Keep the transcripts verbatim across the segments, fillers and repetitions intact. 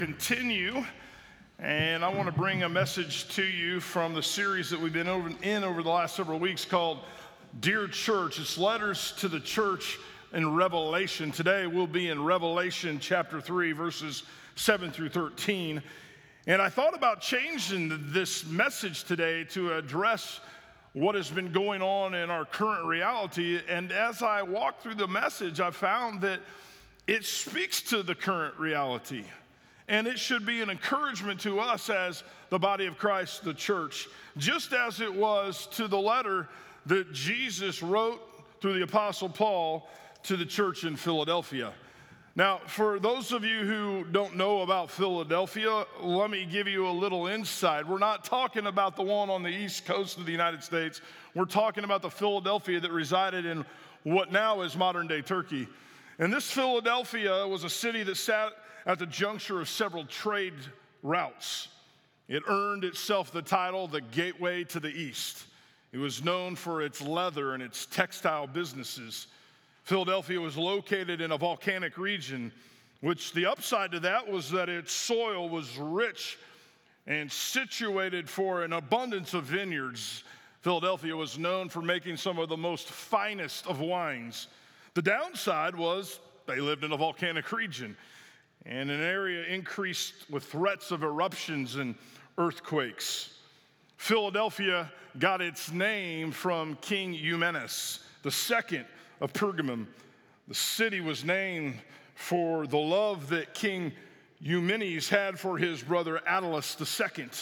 Continue, and I want to bring a message to you from the series that we've been over, in over the last several weeks called Dear Church. It's letters to the church in Revelation. Today we'll be in Revelation chapter three, verses seven through thirteen. And I thought about changing this message today to address what has been going on in our current reality. And as I walked through the message, I found that it speaks to the current reality. And it should be an encouragement to us as the body of Christ, the church, just as it was to the letter that Jesus wrote through the Apostle Paul to the church in Philadelphia. Now, for those of you who don't know about Philadelphia, let me give you a little insight. We're not talking about the one on the east coast of the United States. We're talking about the Philadelphia that resided in what now is modern-day Turkey. And this Philadelphia was a city that sat at the juncture of several trade routes. It earned itself the title, the Gateway to the East. It was known for its leather and its textile businesses. Philadelphia was located in a volcanic region, which the upside to that was that its soil was rich and situated for an abundance of vineyards. Philadelphia was known for making some of the most finest of wines. The downside was they lived in a volcanic region, and an area increased with threats of eruptions and earthquakes. Philadelphia got its name from King Eumenes the second of Pergamum. The city was named for the love that King Eumenes had for his brother Attalus the second.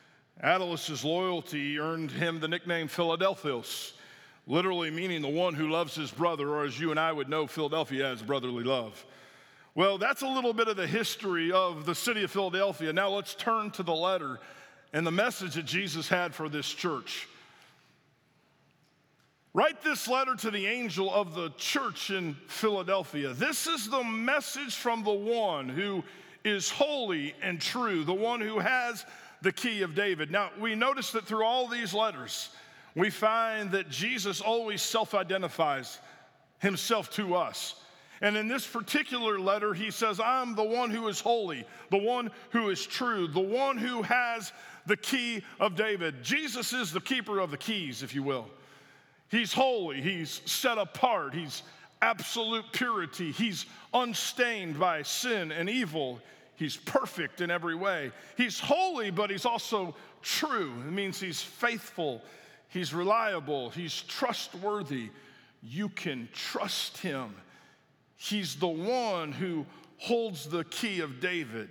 Attalus' loyalty earned him the nickname Philadelphos, literally meaning the one who loves his brother, or as you and I would know, Philadelphia has brotherly love. Well, that's a little bit of the history of the city of Philadelphia. Now let's turn to the letter and the message that Jesus had for this church. Write this letter to the angel of the church in Philadelphia. This is the message from the one who is holy and true, the one who has the key of David. Now, we notice that through all these letters, we find that Jesus always self-identifies himself to us. And in this particular letter, he says, I'm the one who is holy, the one who is true, the one who has the key of David. Jesus is the keeper of the keys, if you will. He's holy, he's set apart, he's absolute purity, he's unstained by sin and evil, he's perfect in every way. He's holy, but he's also true. It means he's faithful, he's reliable, he's trustworthy. You can trust him. He's the one who holds the key of David.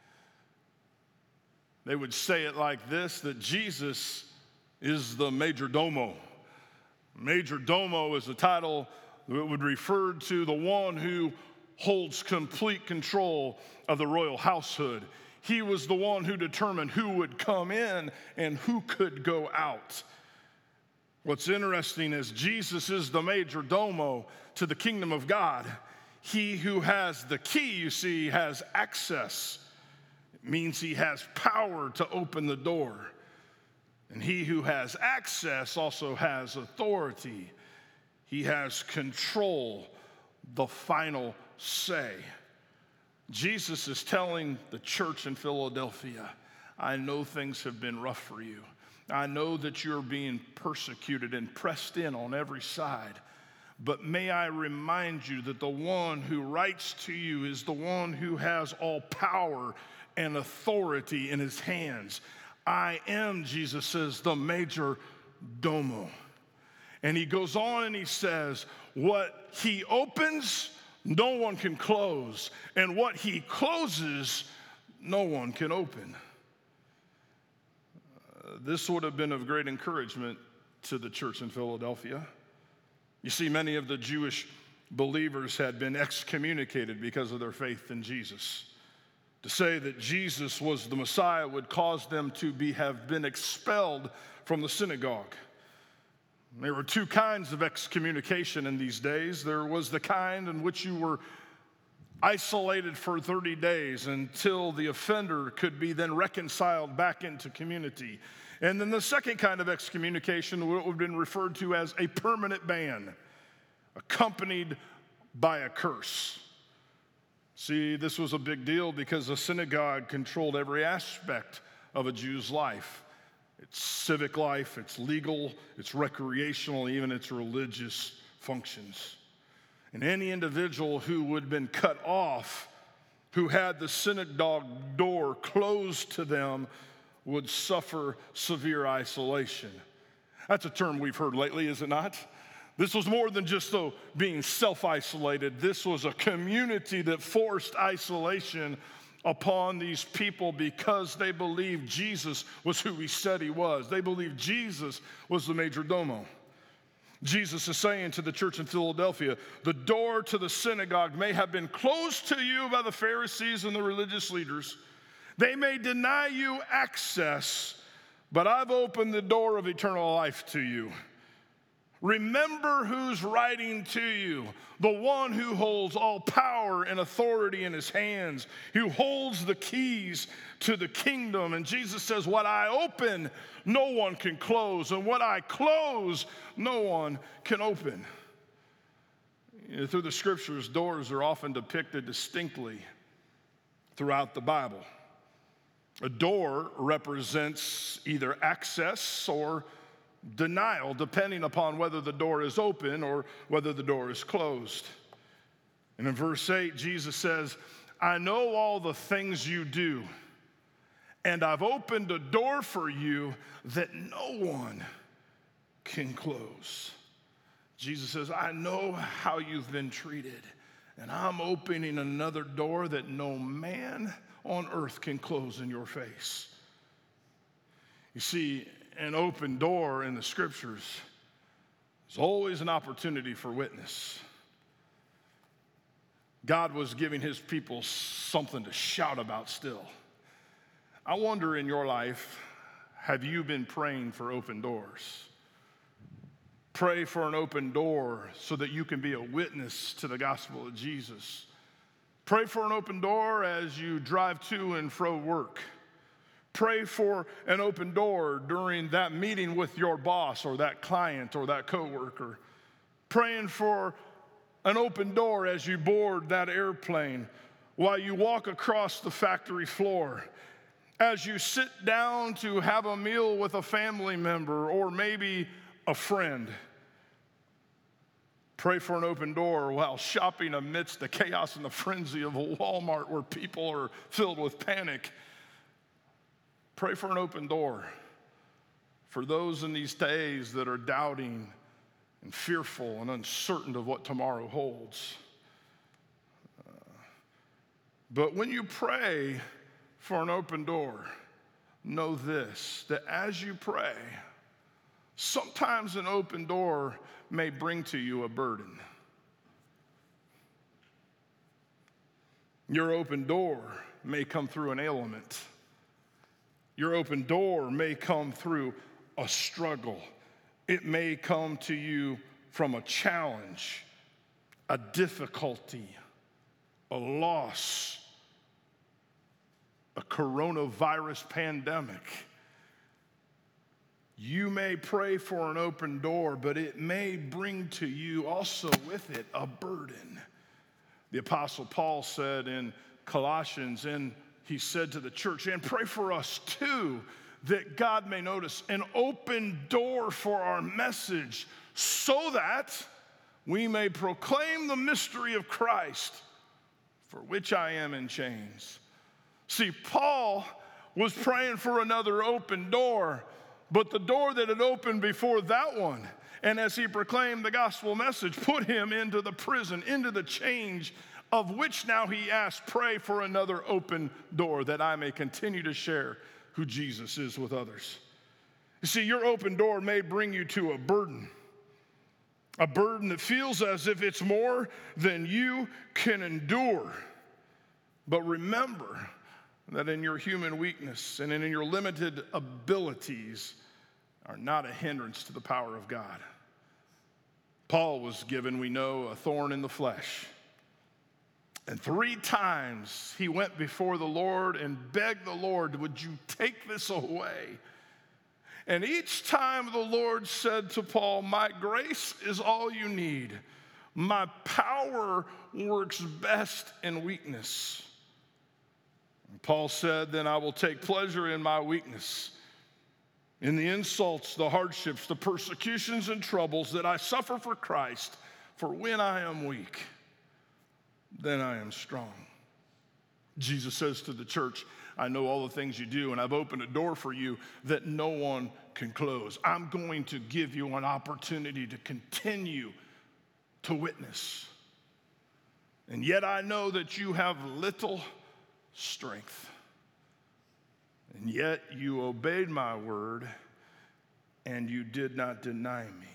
They would say it like this, that Jesus is the major domo. Major domo is the title that would refer to the one who holds complete control of the royal household. He was the one who determined who would come in and who could go out. What's interesting is Jesus is the major domo to the kingdom of God. He who has the key, you see, has access. It means he has power to open the door. And he who has access also has authority. He has control, the final say. Jesus is telling the church in Philadelphia, I know things have been rough for you. I know that you're being persecuted and pressed in on every side. But may I remind you that the one who writes to you is the one who has all power and authority in his hands. I am, Jesus says, the major domo. And he goes on and he says, what he opens, no one can close. And what he closes, no one can open. Uh, this would have been of great encouragement to the church in Philadelphia. You see, many of the Jewish believers had been excommunicated because of their faith in Jesus. To say that Jesus was the Messiah would cause them to be, have been expelled from the synagogue. There were two kinds of excommunication in these days. There was the kind in which you were isolated for thirty days until the offender could be then reconciled back into community. And then the second kind of excommunication would have been referred to as a permanent ban, accompanied by a curse. See, this was a big deal because the synagogue controlled every aspect of a Jew's life. Its civic life, its legal, its recreational, even its religious functions. And any individual who would have been cut off, who had the synagogue door closed to them, would suffer severe isolation. That's a term we've heard lately, is it not? This was more than just though being self-isolated. This was a community that forced isolation upon these people because they believed Jesus was who he said he was. They believed Jesus was the major domo. Jesus is saying to the church in Philadelphia, the door to the synagogue may have been closed to you by the Pharisees and the religious leaders. They may deny you access, but I've opened the door of eternal life to you. Remember who's writing to you, the one who holds all power and authority in his hands, who holds the keys to the kingdom. And Jesus says, what I open, no one can close, and what I close, no one can open. You know, through the scriptures, doors are often depicted distinctly throughout the Bible. A door represents either access or denial, depending upon whether the door is open or whether the door is closed. And in verse eight, Jesus says, I know all the things you do, and I've opened a door for you that no one can close. Jesus says, I know how you've been treated, and I'm opening another door that no man on earth can close in your face. You see, an open door in the scriptures is always an opportunity for witness. God was giving his people something to shout about still. I wonder in your life, have you been praying for open doors? Pray for an open door so that you can be a witness to the gospel of Jesus. Pray for an open door as you drive to and fro work. Pray for an open door during that meeting with your boss or that client or that coworker. Praying for an open door as you board that airplane, while you walk across the factory floor, as you sit down to have a meal with a family member or maybe a friend. Pray for an open door while shopping amidst the chaos and the frenzy of a Walmart where people are filled with panic. Pray for an open door for those in these days that are doubting and fearful and uncertain of what tomorrow holds. Uh, but when you pray for an open door, know this, that as you pray, sometimes an open door may bring to you a burden. Your open door may come through an ailment. Your open door may come through a struggle. It may come to you from a challenge, a difficulty, a loss, a coronavirus pandemic. You may pray for an open door, but it may bring to you also with it a burden. The Apostle Paul said in Colossians, and he said to the church, and pray for us too, that God may notice an open door for our message, so that we may proclaim the mystery of Christ, for which I am in chains. See, Paul was praying for another open door, but the door that had opened before that one, and as he proclaimed the gospel message, put him into the prison, into the change, of which now he asked, pray for another open door that I may continue to share who Jesus is with others. You see, your open door may bring you to a burden, a burden that feels as if it's more than you can endure. But remember that in your human weakness and in your limited abilities are not a hindrance to the power of God. Paul was given, we know, a thorn in the flesh. And three times he went before the Lord and begged the Lord, would you take this away? And each time the Lord said to Paul, my grace is all you need. My power works best in weakness. And Paul said, then I will take pleasure in my weakness, in the insults, the hardships, the persecutions and troubles that I suffer for Christ. For when I am weak, then I am strong. Jesus says to the church, I know all the things you do, and I've opened a door for you that no one can close. I'm going to give you an opportunity to continue to witness. And yet I know that you have little strength. And yet you obeyed my word, and you did not deny me.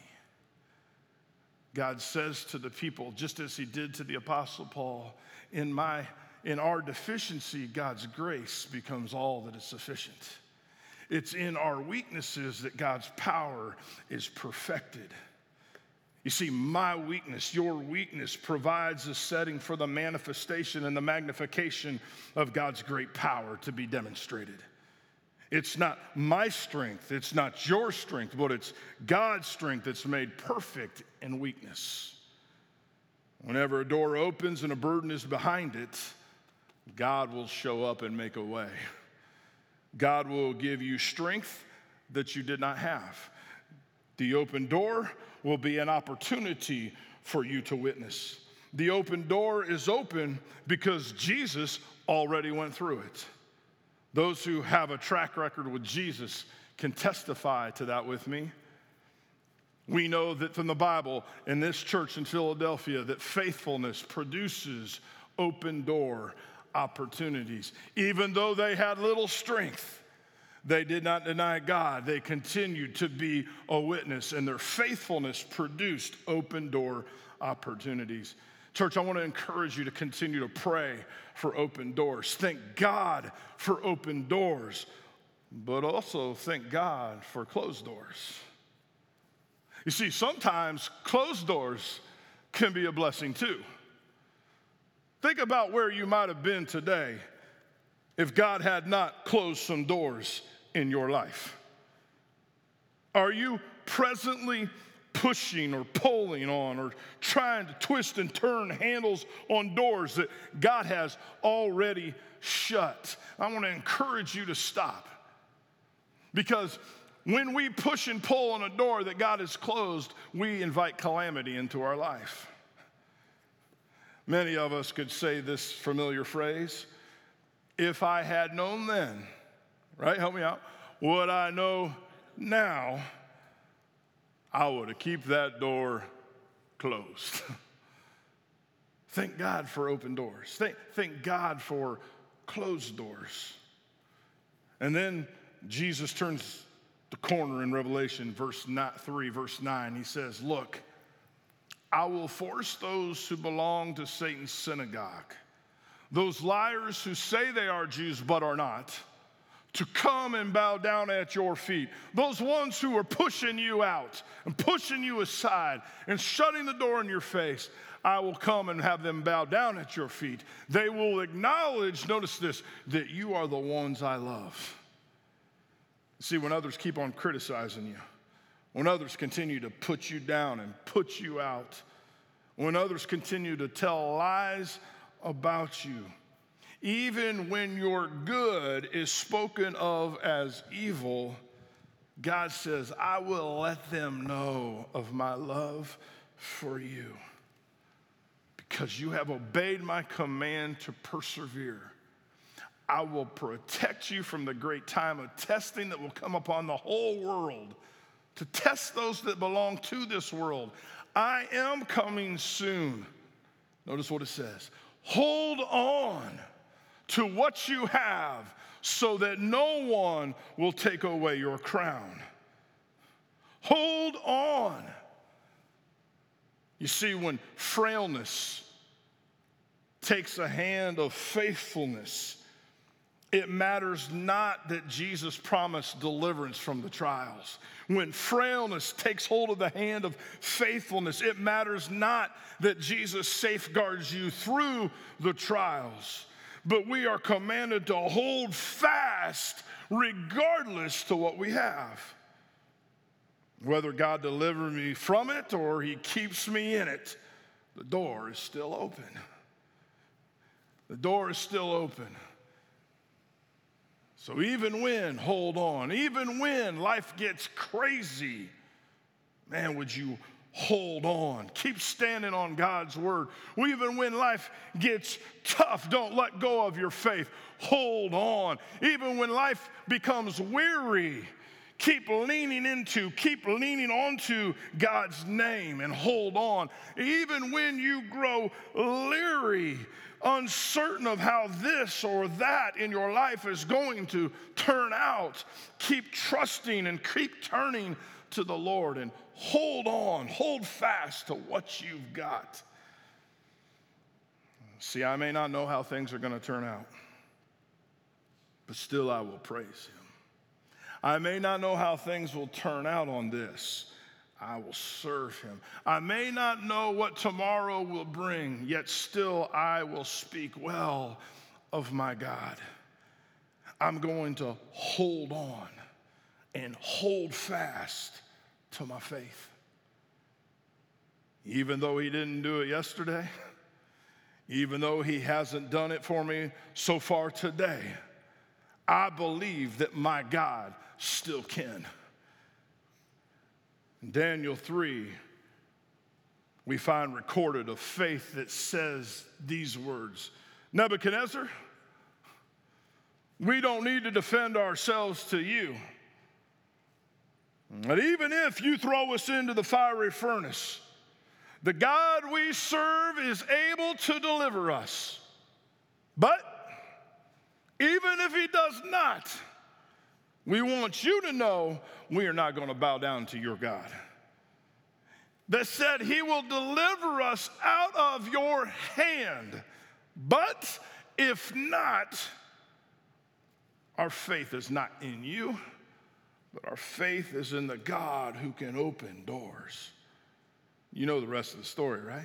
God says to the people, just as he did to the Apostle Paul, in my in our deficiency, God's grace becomes all that is sufficient. It's in our weaknesses that God's power is perfected. You see, my weakness, your weakness, provides a setting for the manifestation and the magnification of God's great power to be demonstrated. It's not my strength, it's not your strength, but it's God's strength that's made perfect in weakness. Whenever a door opens and a burden is behind it, God will show up and make a way. God will give you strength that you did not have. The open door will be an opportunity for you to witness. The open door is open because Jesus already went through it. Those who have a track record with Jesus can testify to that with me. We know that from the Bible in this church in Philadelphia that faithfulness produces open door opportunities. Even though they had little strength, they did not deny God. They continued to be a witness, and their faithfulness produced open door opportunities. Church, I want to encourage you to continue to pray for open doors. Thank God for open doors, but also thank God for closed doors. You see, sometimes closed doors can be a blessing too. Think about where you might have been today if God had not closed some doors in your life. Are you presently pushing or pulling on or trying to twist and turn handles on doors that God has already shut? I want to encourage you to stop, because when we push and pull on a door that God has closed, we invite calamity into our life. Many of us could say this familiar phrase, if I had known then, right? Help me out. What I know now, I would have kept that door closed. Thank God for open doors. Thank, thank God for closed doors. And then Jesus turns the corner in Revelation verse three, verse nine. He says, look, I will force those who belong to Satan's synagogue, those liars who say they are Jews but are not, to come and bow down at your feet. Those ones who are pushing you out and pushing you aside and shutting the door in your face, I will come and have them bow down at your feet. They will acknowledge, notice this, that you are the ones I love. See, when others keep on criticizing you, when others continue to put you down and put you out, when others continue to tell lies about you, even when your good is spoken of as evil, God says, I will let them know of my love for you because you have obeyed my command to persevere. I will protect you from the great time of testing that will come upon the whole world to test those that belong to this world. I am coming soon. Notice what it says. Hold on to what you have so that no one will take away your crown. Hold on. You see, when frailness takes a hand of faithfulness, it matters not that Jesus promised deliverance from the trials. When frailness takes hold of the hand of faithfulness, it matters not that Jesus safeguards you through the trials. But we are commanded to hold fast regardless to what we have. Whether God delivers me from it or he keeps me in it, the door is still open. The door is still open. So even when, hold on, even when life gets crazy, man, would you hold on? Keep standing on God's word. Even when life gets tough, don't let go of your faith. Hold on. Even when life becomes weary, keep leaning into, keep leaning onto God's name and hold on. Even when you grow leery, uncertain of how this or that in your life is going to turn out, keep trusting and keep turning to the Lord and hold on, hold fast to what you've got. See, I may not know how things are going to turn out, but still I will praise him. I may not know how things will turn out on this. I will serve him. I may not know what tomorrow will bring, yet still I will speak well of my God. I'm going to hold on and hold fast to my faith. Even though he didn't do it yesterday, even though he hasn't done it for me so far today, I believe that my God still can. In Daniel three, we find recorded a faith that says these words, Nebuchadnezzar, we don't need to defend ourselves to you. But even if you throw us into the fiery furnace, the God we serve is able to deliver us. But even if he does not, we want you to know we are not going to bow down to your God. That said, he will deliver us out of your hand. But if not, our faith is not in you, but our faith is in the God who can open doors. You know the rest of the story, right?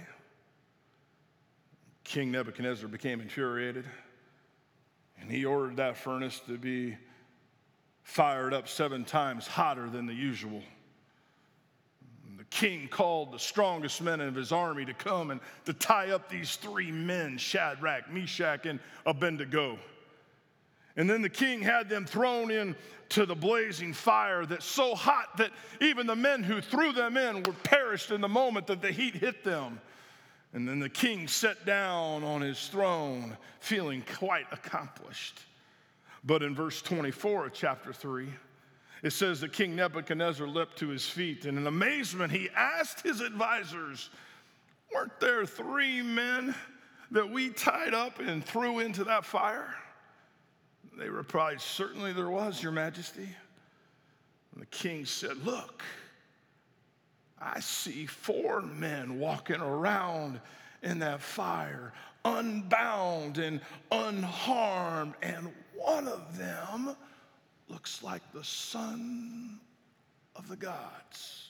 King Nebuchadnezzar became infuriated, and he ordered that furnace to be fired up seven times hotter than the usual. And the king called the strongest men of his army to come and to tie up these three men, Shadrach, Meshach, and Abednego. And then the king had them thrown into the blazing fire that's so hot that even the men who threw them in were perished in the moment that the heat hit them. And then the king sat down on his throne feeling quite accomplished. But in verse twenty-four of chapter three, it says that King Nebuchadnezzar leapt to his feet, and in amazement he asked his advisors, weren't there three men that we tied up and threw into that fire? They replied, certainly there was, your majesty. And the king said, look, I see four men walking around in that fire, unbound and unharmed, and one of them looks like the son of the gods.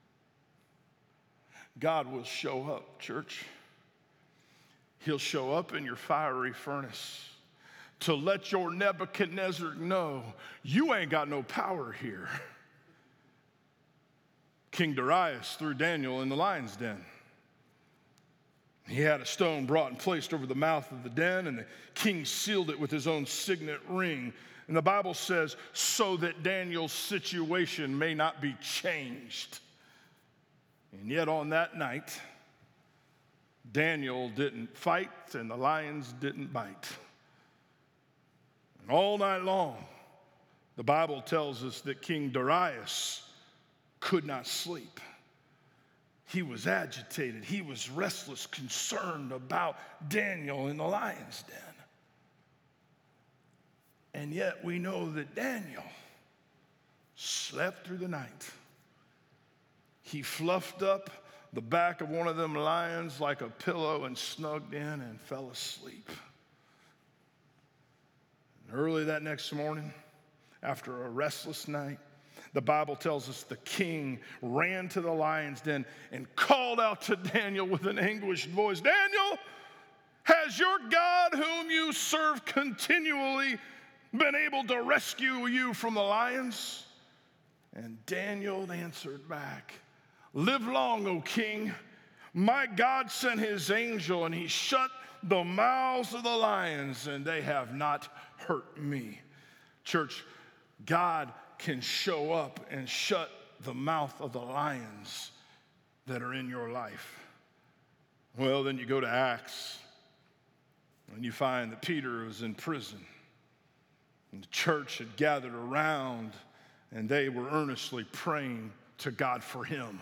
God will show up, church. He'll show up in your fiery furnace to let your Nebuchadnezzar know you ain't got no power here. King Darius threw Daniel in the lion's den. He had a stone brought and placed over the mouth of the den, and the king sealed it with his own signet ring. And the Bible says, so that Daniel's situation may not be changed. And yet on that night, Daniel didn't fight and the lions didn't bite. And all night long, the Bible tells us that King Darius could not sleep. He was agitated. He was restless, concerned about Daniel in the lion's den. And yet we know that Daniel slept through the night. He fluffed up the back of one of them lions like a pillow and snugged in and fell asleep. And early that next morning, after a restless night, the Bible tells us the king ran to the lion's den and called out to Daniel with an anguished voice, Daniel, has your God whom you serve continually been able to rescue you from the lions? And Daniel answered back, live long, O king, My God sent his angel, and he shut the mouths of the lions, and they have not hurt me. Church, God can show up and shut the mouth of the lions that are in your life. Well, then you go to Acts, and you find that Peter was in prison, and the church had gathered around, and they were earnestly praying to God for him.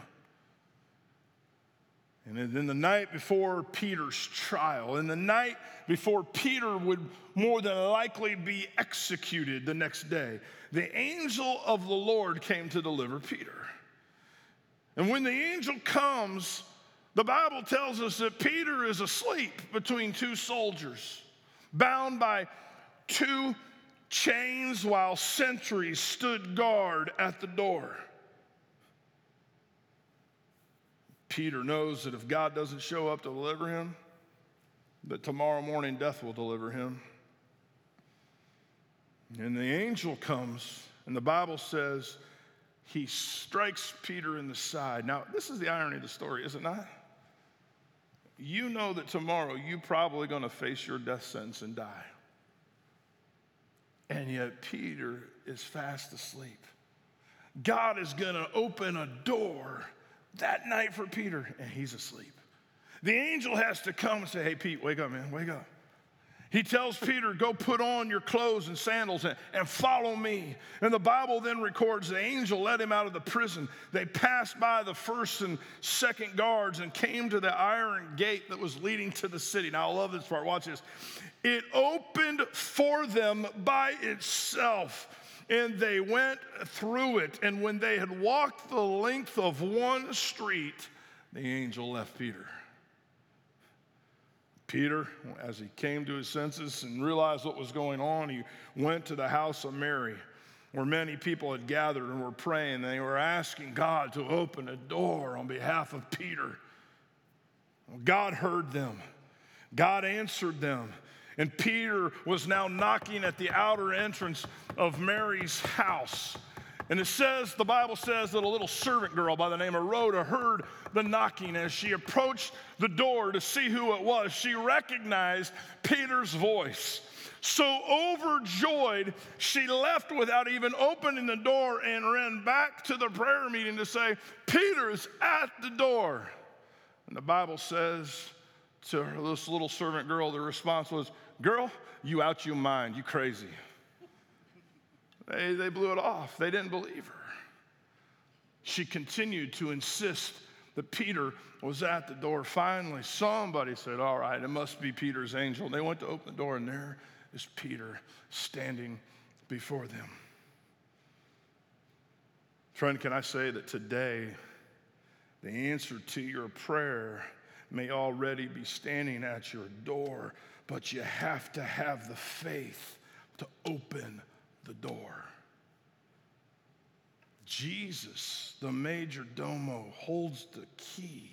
And then the night before Peter's trial, and the night before Peter would more than likely be executed the next day, the angel of the Lord came to deliver Peter. And when the angel comes, the Bible tells us that Peter is asleep between two soldiers, bound by two chains while sentries stood guard at the door. Peter knows that if God doesn't show up to deliver him, that tomorrow morning death will deliver him. And the angel comes, and the Bible says he strikes Peter in the side. Now, this is the irony of the story, is it not? You know that tomorrow you're probably going to face your death sentence and die. And yet Peter is fast asleep. God is going to open a door that night for Peter, and he's asleep. The angel has to come and say, hey, Pete, wake up, man, wake up. He tells Peter, go put on your clothes and sandals and, and follow me. And the Bible then records the angel led him out of the prison. They passed by the first and second guards and came to the iron gate that was leading to the city. Now, I love this part. Watch this. It opened for them by itself, and they went through it. And when they had walked the length of one street, the angel left Peter. Peter, as he came to his senses and realized what was going on, he went to the house of Mary, where many people had gathered and were praying. They were asking God to open a door on behalf of Peter. God heard them. God answered them. And Peter was now knocking at the outer entrance of Mary's house. And it says, the Bible says that a little servant girl by the name of Rhoda heard the knocking. As she approached the door to see who it was, she recognized Peter's voice. So overjoyed, she left without even opening the door and ran back to the prayer meeting to say, Peter's at the door. And the Bible says to this little servant girl, the response was, girl, you out your mind, you crazy. They, they blew it off. They didn't believe her. She continued to insist that Peter was at the door. Finally, somebody said, all right, it must be Peter's angel. They went to open the door, and there is Peter standing before them. Friend, can I say that today the answer to your prayer may already be standing at your door, but you have to have the faith to open the door. Jesus, the major domo, holds the key.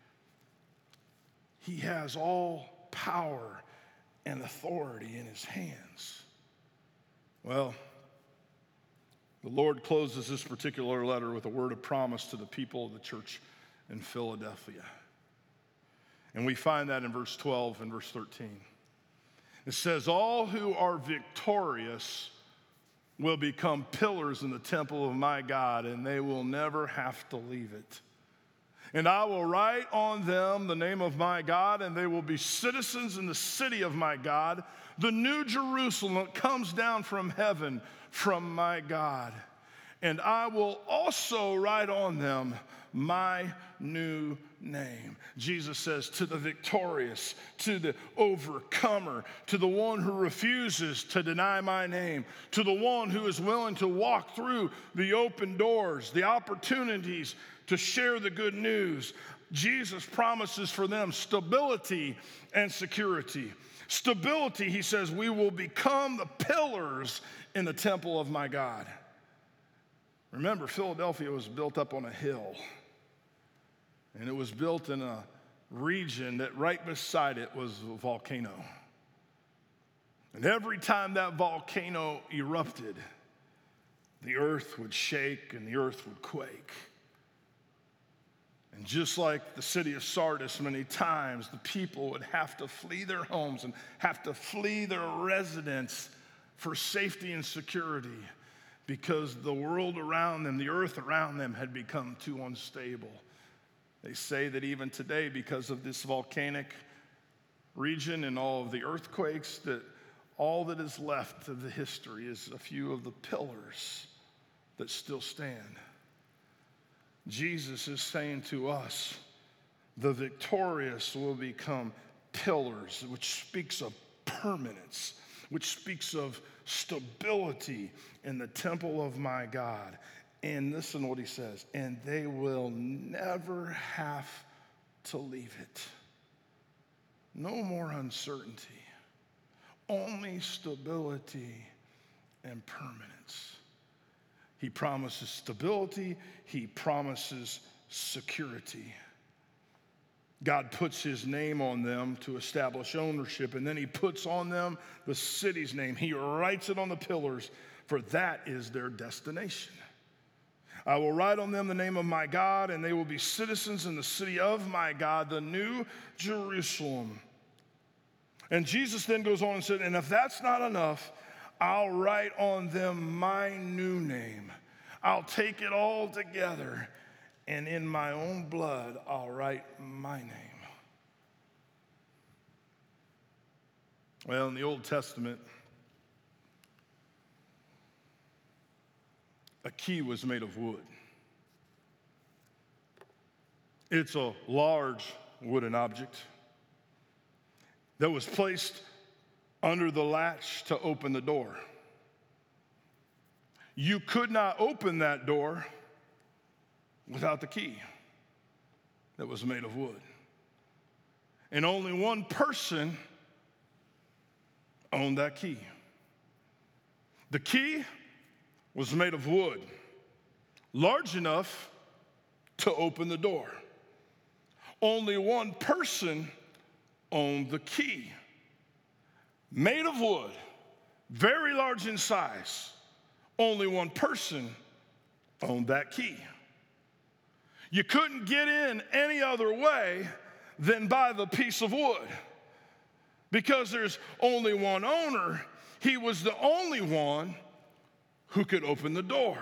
He has all power and authority in his hands. Well, the Lord closes this particular letter with a word of promise to the people of the church in Philadelphia. And we find that in verse twelve and verse thirteen. It says, all who are victorious will become pillars in the temple of my God, and they will never have to leave it. And I will write on them the name of my God, and they will be citizens in the city of my God, the new Jerusalem that comes down from heaven from my God. And I will also write on them my new name. Jesus says to the victorious, to the overcomer, to the one who refuses to deny my name, to the one who is willing to walk through the open doors, the opportunities to share the good news, Jesus promises for them stability and security. Stability, he says, we will become the pillars in the temple of my God. Remember, Philadelphia was built up on a hill. And it was built in a region that right beside it was a volcano. And every time that volcano erupted, the earth would shake and the earth would quake. And just like the city of Sardis, many times the people would have to flee their homes and have to flee their residence for safety and security because the world around them, the earth around them, had become too unstable. They say that even today, because of this volcanic region and all of the earthquakes, that all that is left of the history is a few of the pillars that still stand. Jesus is saying to us, the victorious will become pillars, which speaks of permanence, which speaks of stability in the temple of my God. And listen to what he says, and they will never have to leave it. No more uncertainty, only stability and permanence. He promises stability, he promises security. God puts his name on them to establish ownership, and then he puts on them the city's name. He writes it on the pillars, for that is their destination. I will write on them the name of my God, and they will be citizens in the city of my God, the new Jerusalem. And Jesus then goes on and said, and if that's not enough, I'll write on them my new name. I'll take it all together, and in my own blood, I'll write my name. Well, in the Old Testament, a key was made of wood. It's a large wooden object that was placed under the latch to open the door. You could not open that door without the key that was made of wood. And only one person owned that key. The key was made of wood, large enough to open the door. Only one person owned the key, made of wood, very large in size. Only one person owned that key. You couldn't get in any other way than by the piece of wood. Because there's only one owner, he was the only one who could open the door.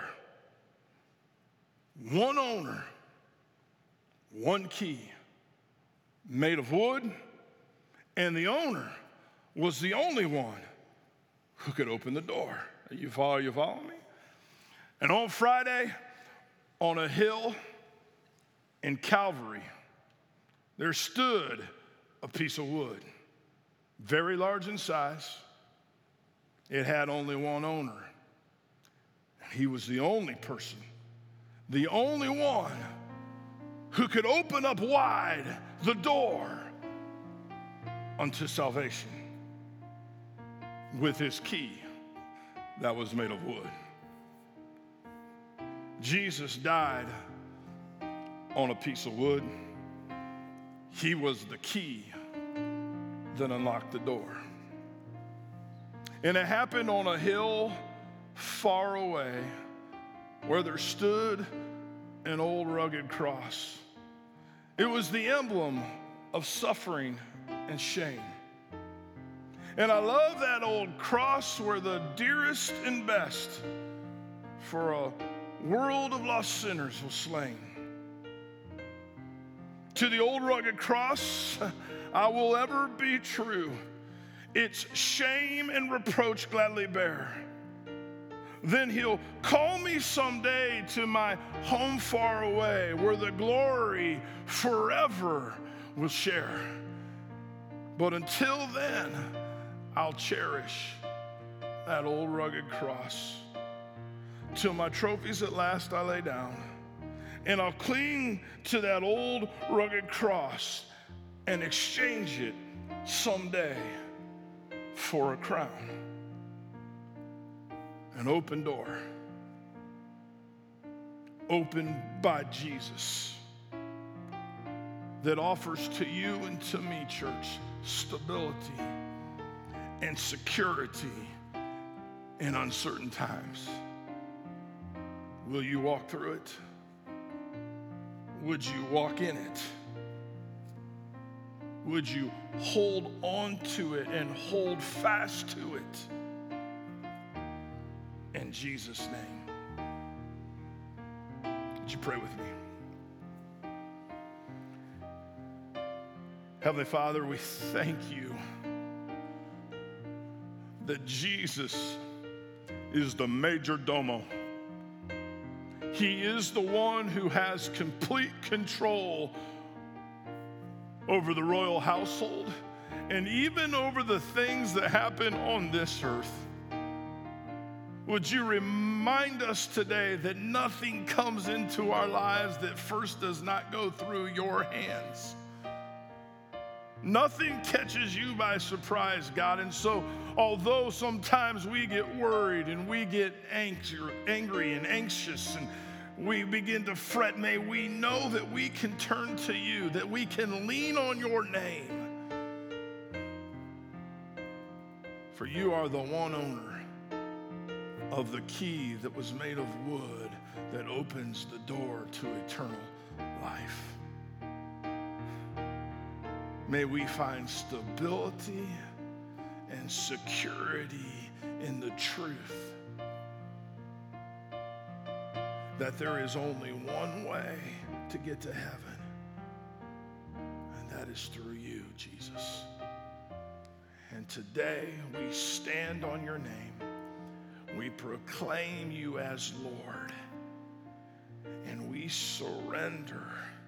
One owner, one key, made of wood, and the owner was the only one who could open the door. You follow, you follow me? And on Friday, on a hill in Calvary, there stood a piece of wood, very large in size. It had only one owner. He was the only person, the only one who could open up wide the door unto salvation with his key that was made of wood. Jesus died on a piece of wood. He was the key that unlocked the door. And it happened on a hill far away where there stood an old rugged cross. It was the emblem of suffering and shame. And I love that old cross where the dearest and best for a world of lost sinners was slain. To the old rugged cross, I will ever be true. Its shame and reproach gladly bear. Then he'll call me someday to my home far away, where the glory forever will share. But until then, I'll cherish that old rugged cross. Till my trophies at last I lay down. And I'll cling to that old rugged cross and exchange it someday for a crown. An open door, opened by Jesus, that offers to you and to me, church, stability and security in uncertain times. Will you walk through it? would you walk in it? Would you hold on to it and hold fast to it? In Jesus' name. Would you pray with me? Heavenly Father, we thank you that Jesus is the major domo. He is the one who has complete control over the royal household and even over the things that happen on this earth. Would you remind us today that nothing comes into our lives that first does not go through your hands? Nothing catches you by surprise, God. And so, although sometimes we get worried and we get angry and anxious and we begin to fret, may we know that we can turn to you, that we can lean on your name. For you are the one owner of the key that was made of wood that opens the door to eternal life. May we find stability and security in the truth that there is only one way to get to heaven, and that is through you, Jesus. And today we stand on your name. We proclaim you as Lord, and we surrender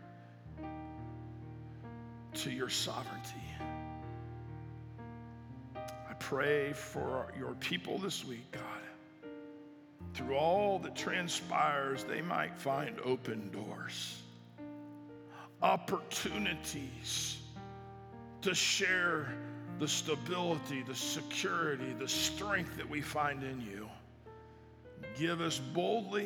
to your sovereignty. I pray for your people this week, God. Through all that transpires, they might find open doors, opportunities to share the stability, the security, the strength that we find in you. Give us boldly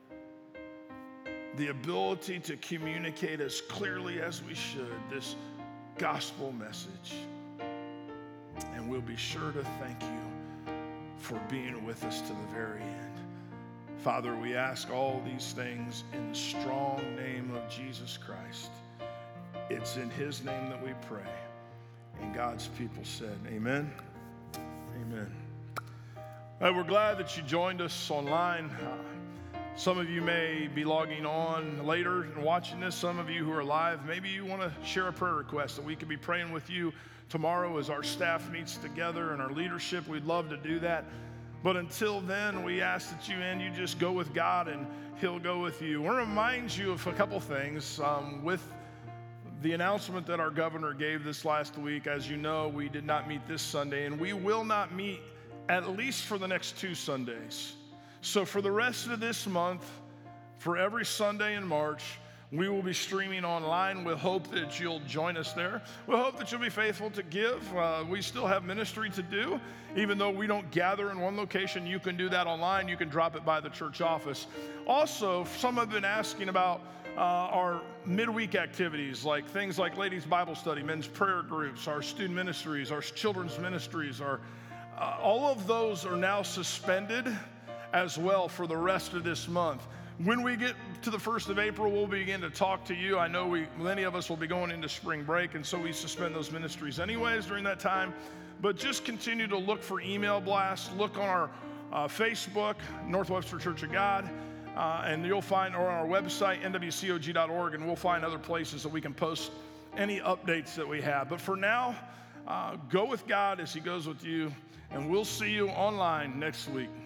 the ability to communicate as clearly as we should this gospel message. And we'll be sure to thank you for being with us to the very end. Father, we ask all these things in the strong name of Jesus Christ. It's in his name that we pray. And God's people said, amen. Amen. Well, we're glad that you joined us online. Uh, some of you may be logging on later and watching this. Some of you who are live, maybe you want to share a prayer request that we could be praying with you tomorrow as our staff meets together and our leadership. We'd love to do that. But until then, we ask that you and you just go with God and he'll go with you. I want to remind you of a couple things. Um, with the announcement that our governor gave this last week, as you know, we did not meet this Sunday, and we will not meet at least for the next two Sundays. So for the rest of this month, for every Sunday in March, we will be streaming online. We hope that you'll join us there. We hope that you'll be faithful to give. Uh, we still have ministry to do. Even though we don't gather in one location, you can do that online. You can drop it by the church office. Also, some have been asking about uh, our midweek activities, like things like ladies' Bible study, men's prayer groups, our student ministries, our children's ministries. Our, uh, all of those are now suspended as well for the rest of this month. When we get to the first of April, we'll begin to talk to you. I know we, many of us will be going into spring break, and so we suspend those ministries anyways during that time. But just continue to look for email blasts. Look on our uh, Facebook, North Webster Church of God, uh, and you'll find, or on our website, N W C O G dot org, and we'll find other places that we can post any updates that we have. But for now, uh, go with God as he goes with you, and we'll see you online next week.